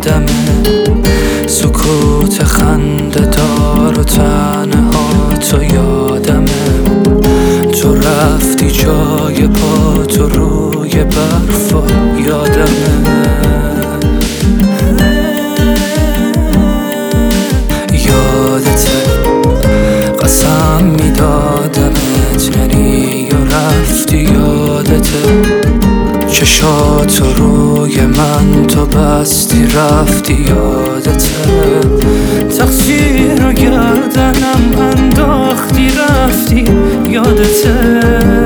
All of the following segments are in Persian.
یادمه، سکوت خنده دار و تنهاتو یادمه. تو رفتی جای پا تو روی برفا یادمه. یادته قسم میدادمت نری و رفتی. یادته چشاتو روی من تو بستی رفتی. یادته تقصیر رو گردنم انداختی رفتی. یادته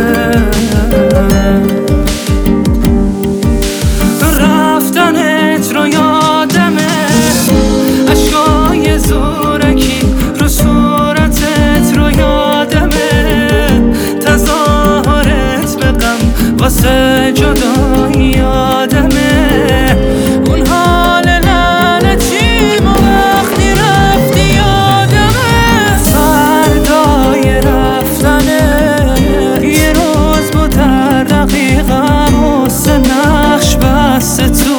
رفتنت رو یادمه، اشکای زورکی رو صورتت رو یادمه. تظاهرت به غم واسه جدایی یادمه. اون حال لعنتیم و وقتی رفتی یادمه. فردای رفتنه یه روز بود در دقیقم واسه نقش بسته تو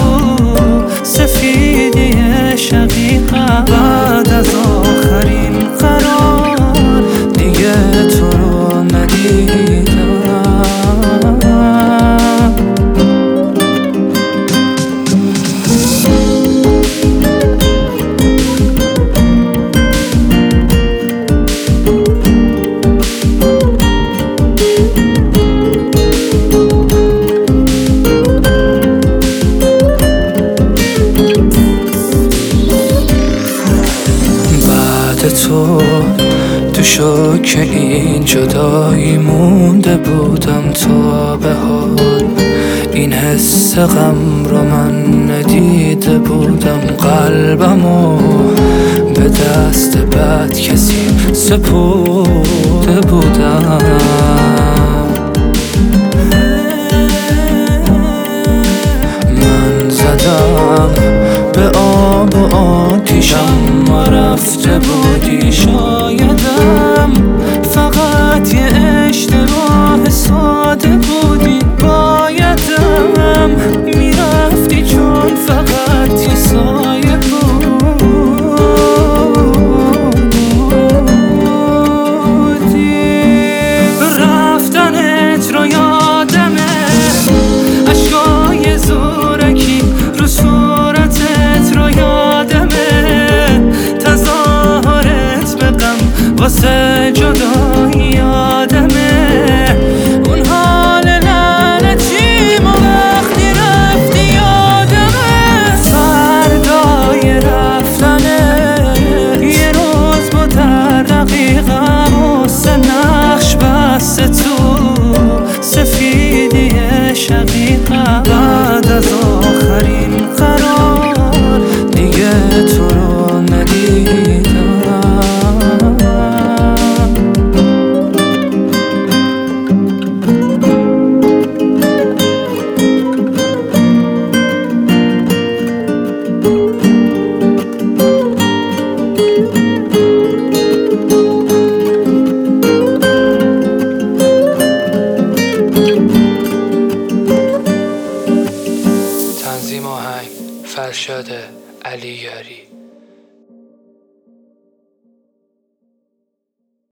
سفیدی شقیقم. بعد از آخرین قرار دیگه تو رو ندیدم. تو شوک این جدایی مونده بودم تا به حال. این حس غم رو من ندیده بودم. قلبمو به دست بد کسی سپرده بودم. من زدم به آب و آتیشم و رفته بودی. شایدم فقط یه اشتباه ساده بودی. بایدم میرفتی چون فقط یه سایه بودی. رفتنت رو یادمه، اشکای زورکی رو صورتت رو یادمه. تظاهرت به غم واسه جدایی یادمه. اون حال لعنتیم و وقتی رفتی یادمه. فردای رفتنه یه روز بود در دقیقم واسه نقش بسته تو سفیدی شقیقم. بعد از آخرین قرار دیگه تو رو ندیدم. تنظیم آهنگ فرشاد علیاری.